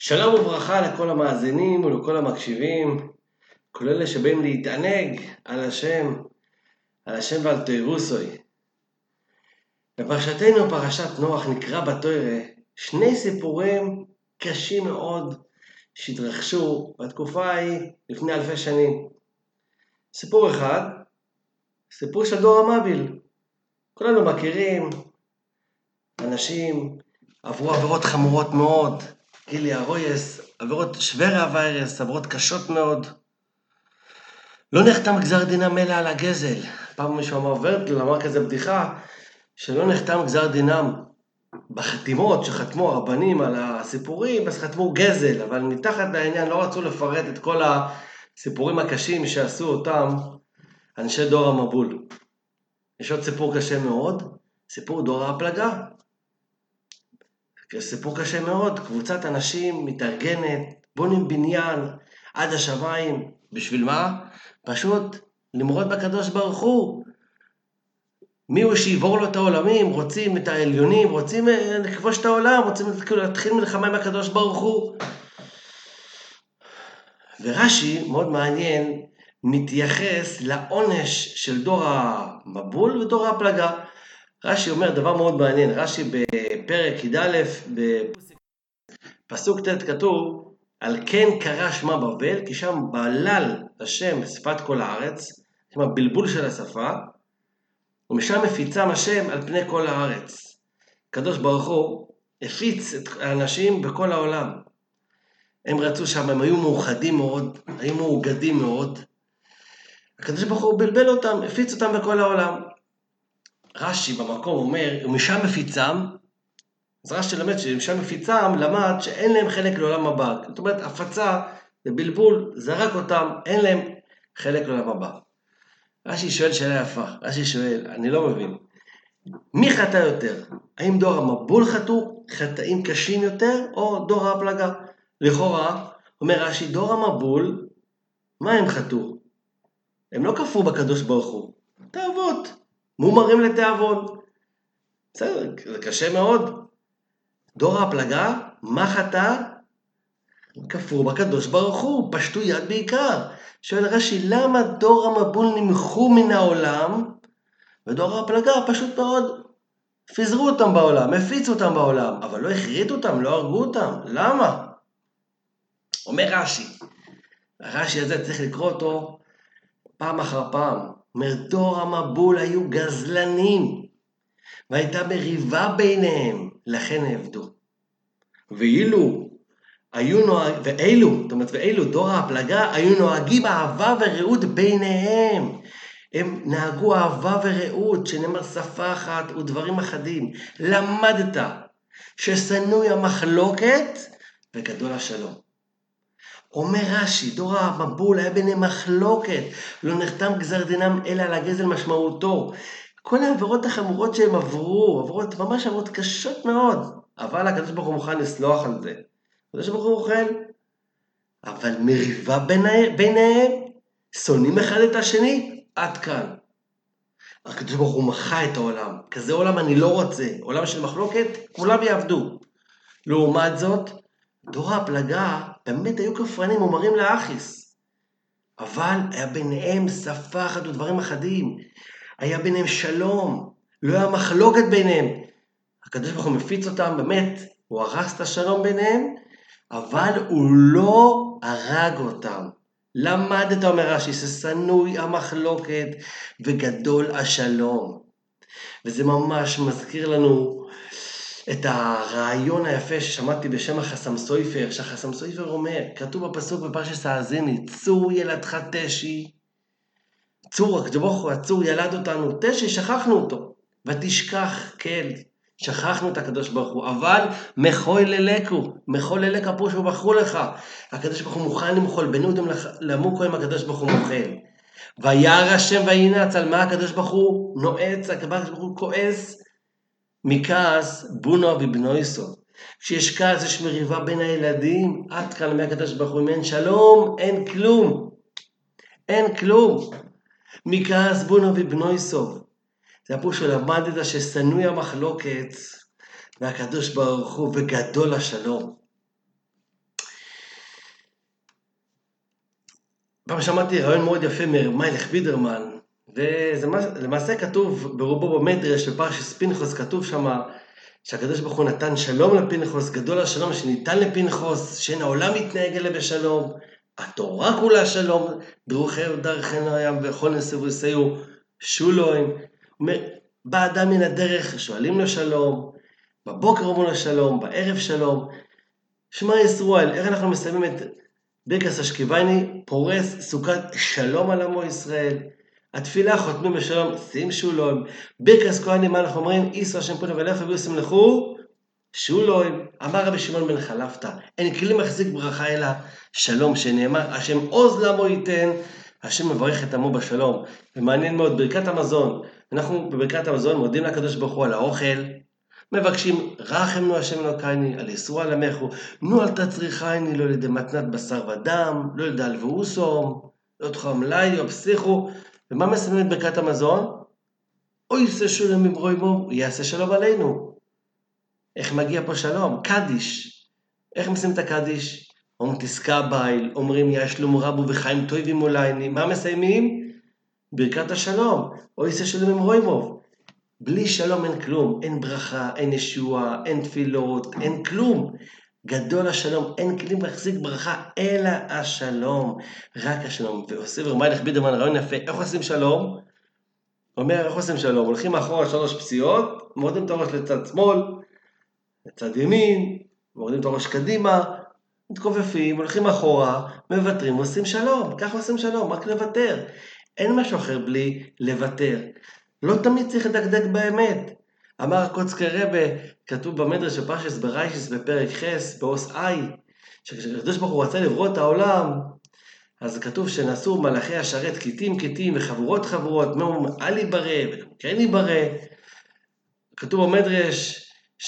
שלום וברכה לכל המאזינים ולכל המקשיבים, כל אלה שבאים להתענג על השם ועל תוירוסוי. בפרשתנו, פרשת נוח, נקרא בתורה שני סיפורים קשים מאוד שהתרחשו בתקופה ההיא לפני אלפי שנים. סיפור אחד, סיפור של דור המביל. כולנו מכירים, אנשים עברו עבירות חמורות מאוד, גילי הרויס, עבירות שוורה ויירס, עבירות קשות מאוד. לא נחתם גזר דינם אלא על הגזל. פעם מישהו אמר כזה בדיחה, שלא נחתם גזר דינם בחתימות שחתמו הרבנים על הסיפורים, אז חתמו גזל, אבל מתחת לעניין לא רצו לפרט את כל הסיפורים הקשים שעשו אותם אנשי דור המבול. יש עוד סיפור קשה מאוד, סיפור דור הפלגה. סיפור קשה מאוד, קבוצת אנשים מתארגנת, בונים בניין עד השמיים, בשביל מה? פשוט למרוד בקדוש ברוך הוא. מי הוא שיבור לו את העולמים, רוצים את העליונים, רוצים לכבוש את העולם, רוצים להתחיל מלחמה עם הקדוש ברוך הוא. ורש"י, מאוד מעניין, מתייחס לעונש של דור המבול ודור הפלגה. רש"י אומר דבר מאוד מעניין, רש"י בפרק י"א, בפסוק ט' כתוב, על כן קרא שמה בבל, כי שם בלל השם בשפת כל הארץ, שם הבלבול של השפה, ומשם מפיצם השם על פני כל הארץ. הקדוש ברוך הוא הפיץ את האנשים בכל העולם. הם רצו שם, הם היו מאוחדים מאוד, היו מאוגדים מאוד. הקדוש ברוך הוא בלבל אותם, הפיץ אותם בכל העולם. רש"י במקום אומר, ומשם מפיצם, אז רש"י למד שמשם מפיצם, למד שאין להם חלק לעולם הבא. זאת אומרת, הפצה, זה בלבול, זרק אותם, אין להם חלק לעולם הבא. רש"י שואל שאלה יפה, רש"י שואל, אני לא מבין, מי חטא יותר? האם דור המבול חטאו, חטאים קשים יותר, או דור הפלגה? לכאורה, אומר רש"י, דור המבול, מה הם חטאו? הם לא כפרו בקדוש ברוך הוא, תאוות, מומרים לתאבון. בסדר, זה קשה מאוד. דור הפלגה, מה חטא? כפרו בקדוש ברוך הוא, פשטו יד בעיקר. שואל רש"י, למה דור המבול נמחו מן העולם, ודור הפלגה פשוט מאוד פיזרו אותם בעולם, הפיצו אותם בעולם, אבל לא הכריתו אותם, לא הרגו אותם. למה? אומר רש"י, הרש"י הזה צריך לקרוא אותו פעם אחר פעם. אומר, דור המבול היו גזלנים, והייתה מריבה ביניהם, לכן העבדו. ואילו דור הפלגה היו נוהגים אהבה ורעות ביניהם. הם נהגו אהבה ורעות, שנאמר שפה אחת ודברים אחדים. למדת ששנוי המחלוקת וגדול השלום. אומר רש"י, דור המבול היה ביניהם מחלוקת, לא נחתם גזר דינם אלא על הגזל משמעותו. כל העבירות החמורות שהם עברו, ממש עבירות קשות מאוד, אבל הקדוש ברוך הוא מוכן לסלוח על זה. הקדוש ברוך הוא אוכל, אבל מריבה ביניהם, שונאים אחד את השני, עד כאן. הקדוש ברוך הוא מחה את העולם, כזה עולם אני לא רוצה, עולם של מחלוקת, כולם יעבדו. לעומת זאת, דור הפלגה באמת היו כפרנים מומרים לאחיס, אבל היה ביניהם שפה אחת ודברים אחדים, היה ביניהם שלום, לא היה מחלוקת ביניהם. הקדוש ברוך הוא מפיץ אותם, באמת, הוא הרס את השלום ביניהם, אבל הוא לא הרג אותם. למדת, אומר רש"י, ששנוי המחלוקת וגדול השלום. וזה ממש מזכיר לנו את הרעיון היפה ששמעתי בשם החסם סופר, שהחסם סופר אומר, כתוב בפסוק בפרשת האזיני, צור ילדך תשי, צור, הקדוש ברוך הוא, הצור ילד אותנו, תשי, שכחנו אותו, ותשכח כל, שכחנו את הקדוש ברוך הוא, אבל מחול ללקו פירוש ובחרו לך, הקדוש ברוך הוא מוכן למחול, בנו אותם למוקו עם הקדוש ברוך הוא מוחל, וירא השם וינץ, על מה הקדוש ברוך הוא נועץ, הקדוש ברוך הוא כועס, מכעס בונו ובנויסו. כשיש כעס יש מריבה בין הילדים, עד כאן מהקדוש ברוך הוא, אם אין שלום, אין כלום. אין כלום. מכעס בונו ובנויסו. זה הפירוש שלמדת ששנוי המחלוקת, והקדוש ברוך הוא וגדול השלום. פעם שמעתי רעיון מאוד יפה ממיילך בידרמן, וזה למעשה כתוב ברובו במדרש בפרשת פנחס, כתוב שם שהקדוש ברוך הוא נתן שלום לפנחס, גדול השלום שניתן לפנחס, שאין העולם מתנהג אלא בשלום, התורה כולה שלום, דרכנו הים וכל נסבו יסייעו שולוים. אומר, בא אדם מן הדרך, שואלים לו שלום, בבוקר אומרים לו שלום, בערב שלום. שמע ישראל, איך אנחנו מסיימים את ברכת השכיבייני? פורס סוכת שלום על עמו ישראל. התפילה חותמים בשלום, שים שולוים. ברכת כהנים, מה אנחנו אומרים? איסו השם פונה ואליך ויוסם לכו שולוים. אמר רבי שמעון בן חלפתא, אין כלי מחזיק ברכה אלא שלום, שנאמר השם עוז לעמו ייתן, השם מברך את עמו בשלום. ומעניין מאוד, ברכת המזון, אנחנו בברכת המזון מודים לקדוש ברוך הוא על האוכל, מבקשים רחם נו השם אלוקייני על יסוע למחו, נו אל תצריכייני לא לידי מתנת בשר ודם, לא לידי הלבאוסום, לא תחום לי או פסיכו. ומה מסיימים את ברכת המזון? אוי יעשה שלום מברוימו, יעשה שלום עלינו. איך מגיע פה שלום? קדיש. איך מסיימים את הקדיש? אומרים תזכה בייל, אומרים יא שלום רבו וחיים טובים אולייני. מה מסיימים? ברכת השלום. אוי יעשה שלום מברוימו. בלי שלום אין כלום, אין ברכה, אין ישועה, אין תפילות, אין כלום. גדול השלום, אין כלים להחזיק ברכה, אלא השלום, רק השלום. ועושה מיילך בידרמן רעיון יפה, איך עושים שלום? אומר, איך עושים שלום? הולכים אחורה 3 פסיעות, מורדים את הראש לצד שמאל, לצד ימין, מורדים את הראש קדימה, מתכופפים, הולכים אחורה, מוותרים, עושים שלום. כך עושים שלום, רק לוותר. אין משהו אחר בלי לוותר. לא תמיד צריך לדקדק באמת. אמר הקוצקי רבה, כתוב במדרש בפרשת בראשיס בפרק ח' בעוס אי, שכשהקדוש ברוך הוא רצה לברוא את העולם, אז כתוב שנעשו מלאכי השרת קיטים קיטים וחבורות חבורות, מהם אל ייברא וגם כן ייברא. כתוב במדרש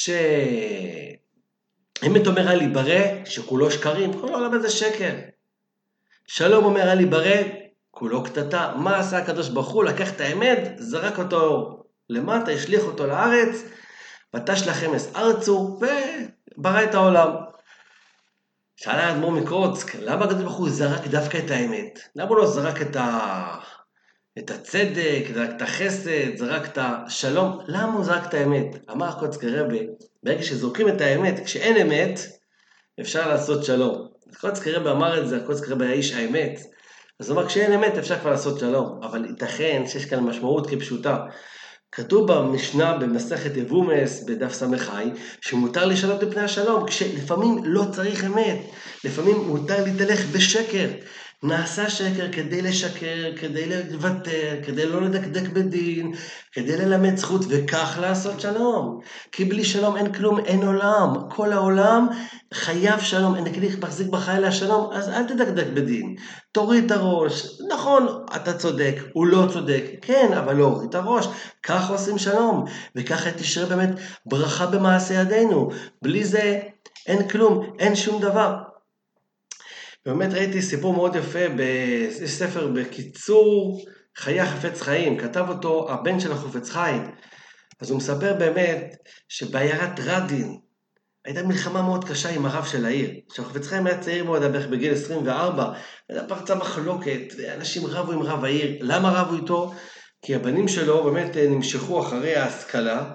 אמת אומר אל ייברא, שכולו שקרים, כל העולם הזה שקר. שלום אומר אל ייברא, כולו קטטה. מה עשה הקדוש ברוך הוא? לקח את האמת, זרק אותו למטה, השליך אותו לארץ, ותש לכם אס ארצו, וברא את העולם. שאלה האדמו"ר מקוצק, למה הקדוש ברוך הוא זרק דווקא את האמת? למה הוא לא זרק את הצדק, זרק את החסד, זרק את השלום? למה הוא זרק את האמת? אמר הקוצק רבה, ברגע שזורקים את האמת, כשאין אמת, אפשר לעשות שלום. הקוצק רבה אמר את זה, הקוצק רבה היה איש האמת. אז הוא אמר, כשאין אמת אפשר כבר לעשות שלום, אבל ייתכן שיש כאן משמעות כפשוטה. כתוב במשנה במסכת יבומס בדף סמכי, שמותר לשנות מפני השלום, כשלפעמים לא צריך אמת, לפעמים מותר להתהלך בשקר. נעשה שקר כדי לשקר, כדי לוותר, כדי לא לדקדק בדין, כדי ללמד זכות, וכך לעשות שלום. כי בלי שלום אין כלום, אין עולם. כל העולם חייב שלום, אין כלי מחזיק בחיי השלום, אז אל תדקדק בדין. תוריד את הראש. נכון, אתה צודק, הוא לא צודק. כן, אבל לא הוריד את הראש. כך עושים שלום, וככה תשרה באמת ברכה במעשה ידינו. בלי זה אין כלום, אין שום דבר. באמת ראיתי סיפור מאוד יפה בספר בקיצור חיי החפץ חיים, כתב אותו הבן של החפץ חיים. אז הוא מספר באמת שבעיירת רדין הייתה מלחמה מאוד קשה עם הרב של העיר. שהחפץ חיים היה צעיר מאוד, בערך בגיל 24, פרצה מחלוקת, ואנשים רבו עם רב העיר. למה רבו איתו? כי הבנים שלו באמת נמשכו אחרי ההשכלה,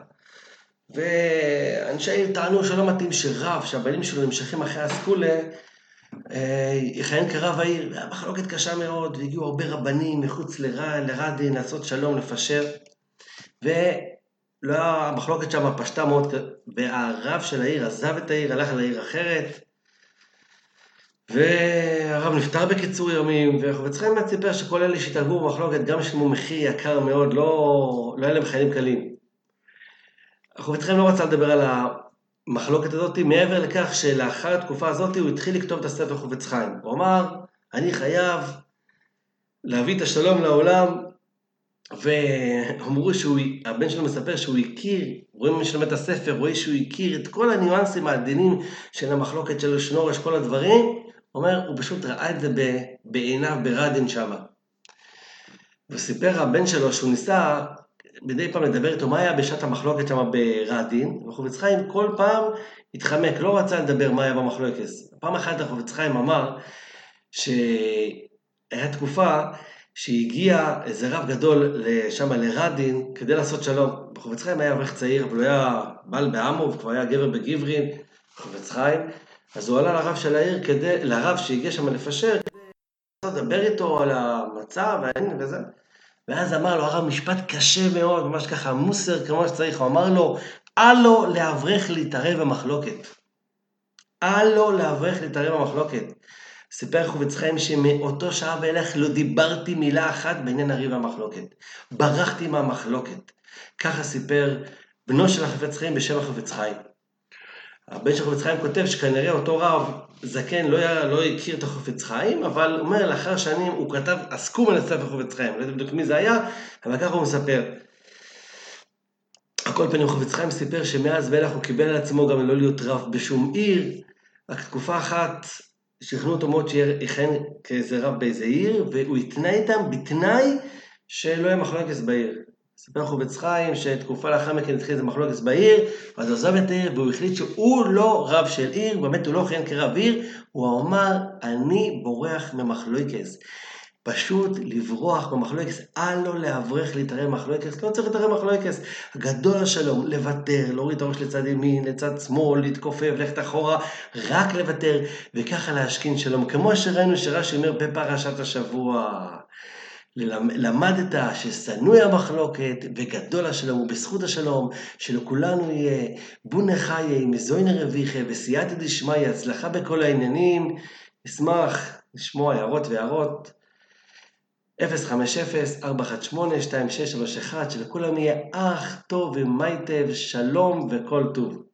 ואנשי העיר טענו שלא מתאים שרב, שהבנים שלו נמשכים אחרי הסקולה, יכהן כרב העיר. היה מחלוקת קשה מאוד, והגיעו הרבה רבנים מחוץ לרדין, לעשות שלום, לפשר, המחלוקת שם פשטה מאוד, והרב של העיר עזב את העיר, הלך לעיר אחרת, והרב נפטר בקיצור ימים, והחפץ חיים סיפר שכל אלה שהתערבו במחלוקת גם שילמו מחיר יקר מאוד, לא היה להם חיים קלים. החפץ חיים לא רצה לדבר על המחלוקת הזאת, מעבר לכך שלאחר התקופה הזאת הוא התחיל לכתוב את הספר חפץ חיים. הוא אמר, אני חייב להביא את השלום לעולם, ואמרו הבן שלו מספר שהוא הכיר, רואים מי שלומד את הספר, רואה שהוא הכיר את כל הניואנסים העדינים של המחלוקת של שנורש, כל הדברים, אומר, הוא פשוט ראה את זה בעיניו ברדין שם. וסיפר הבן שלו שהוא ניסה מדי פעם לדבר איתו מה היה בשעת המחלוקת שם ברדין, וחפץ חיים כל פעם התחמק, לא רצה לדבר מה היה במחלוקת. פעם אחת החפץ חיים אמר היה תקופה שהגיע איזה רב גדול שם לרדין כדי לעשות שלום. בחפץ חיים היה אברך צעיר, אבל הוא היה בעל בעמו וכבר היה גבר בגברין, בחפץ חיים. אז הוא עלה לרב של העיר, לרב שהגיע שם לפשר, כדי לדבר איתו על המצב והעניין וזה. ואז אמר לו הרב משפט קשה מאוד, ממש ככה מוסר כמו שצריך, הוא אמר לו, אל לו לאברך להתערב במחלוקת. אל לו לאברך להתערב במחלוקת. סיפר חפץ חיים שמאותו שעה ואילך לא דיברתי מילה אחת בעניין הריב המחלוקת. ברחתי מהמחלוקת. ככה סיפר בנו של החפץ חיים בשם החפץ חיים. הבן של חפץ חיים כותב שכנראה אותו רב זקן לא הכיר את החפץ חיים, אבל הוא אומר לאחר שנים הוא כתב עסקום על הספר חפץ חיים. לא יודע בדיוק מי זה היה, אבל ככה הוא מספר. על כל פנים חפץ חיים סיפר שמאז ואילך הוא קיבל על עצמו גם לא להיות רב בשום עיר, רק תקופה אחת שכנעו אותו מאוד שיכהן כאיזה רב באיזה עיר, והוא התנה איתם בתנאי שלא יהיה מחלוקת בעיר. סיפר חפץ חיים שתקופה לאחר מכן התחיל איזה מחלוקת בעיר, ואז הוא עזב את העיר והוא החליט שהוא לא רב של עיר, באמת הוא לא כיהן כרב עיר, הוא אמר אני בורח ממחלוקת. פשוט לברוח במחלוקת, אל לו לאברך להתערב במחלוקת, לא צריך להתערב במחלוקת, הגדול השלום, לוותר, להוריד את הראש לצד ימין, לצד שמאל, להתכופף, ללכת אחורה, רק לוותר, וככה להשכין שלום, כמו שראינו שרש"י אומר בפרשת השבוע, למדת ששנוא המחלוקת וגדול השלום ובזכות השלום שלכולנו יהיה בונה חיי מזוין רוויחה וסייעתא דשמיא הצלחה בכל העניינים. נשמח לשמוע הערות והערות 050-418-2631 שלכולם יהיה אך טוב ומייטב שלום וכל טוב.